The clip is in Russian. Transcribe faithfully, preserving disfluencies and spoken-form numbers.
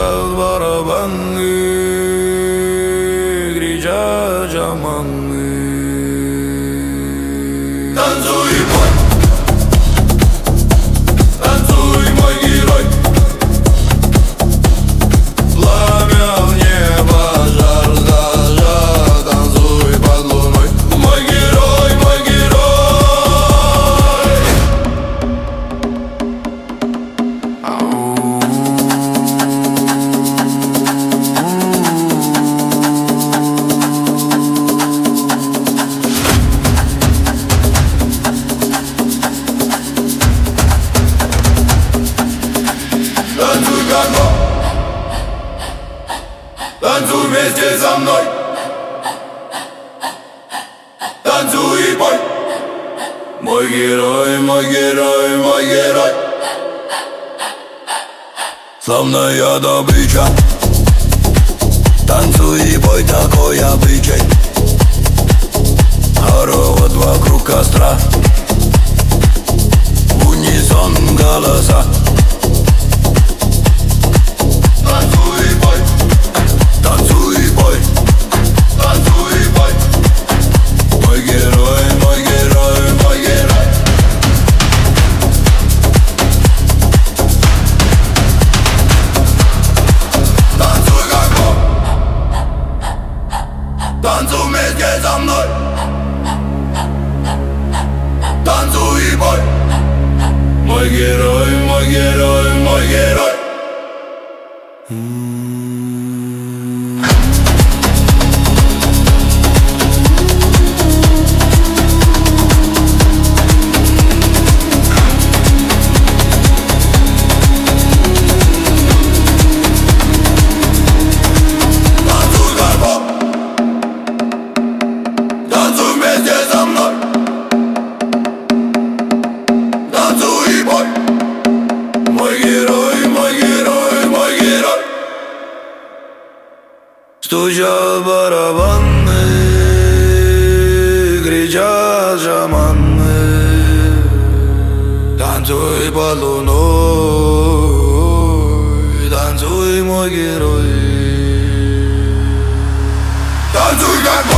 Стучат барабаны, кричат шаманы. Танцуй и пой, танцуй, мой герой. Пламя в небо, жар зажжет. Танцуй под луной, мой герой, мой герой. Танцуй как бог, танцуй вместе со мной. Танцуй и пой, мой герой, мой герой, мой герой. Славная добыча, танцуй и пой, такой обычай. Хоровод вокруг костра, в унисон голоса. Танцуй и пой, танцуй и пой, танцуй и пой. Мой герой, мой герой, мой герой. Танцуй как бог, танцуй вместе со мной. Танцуй и пой, мой герой, мой герой, мой герой. Танцуй как бог, танцуй вместе со мной. Танцуй и пой, мой герой, мой герой, мой герой. Стучат барабаны, кричат шаманы. Танцуй под луной, танцуй, мой герой. Танцуй как